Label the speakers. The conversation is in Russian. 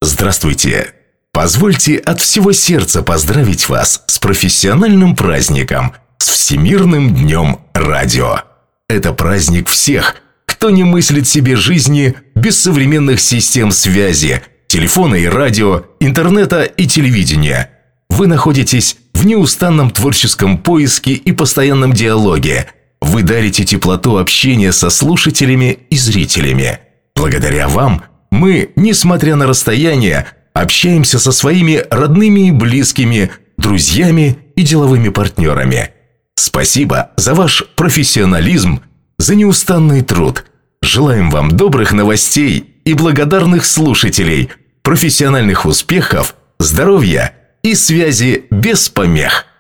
Speaker 1: Здравствуйте! Позвольте от всего сердца поздравить вас с профессиональным праздником, с Всемирным днем радио. Это праздник всех, кто не мыслит себе жизни без современных систем связи, телефона и радио, интернета и телевидения. Вы находитесь в неустанном творческом поиске и постоянном диалоге. Вы дарите теплоту общения со слушателями и зрителями. Благодаря вам мы, несмотря на расстояние, общаемся со своими родными и близкими, друзьями и деловыми партнерами. Спасибо за ваш профессионализм, за неустанный труд. Желаем вам добрых новостей и благодарных слушателей, профессиональных успехов, здоровья и связи без помех.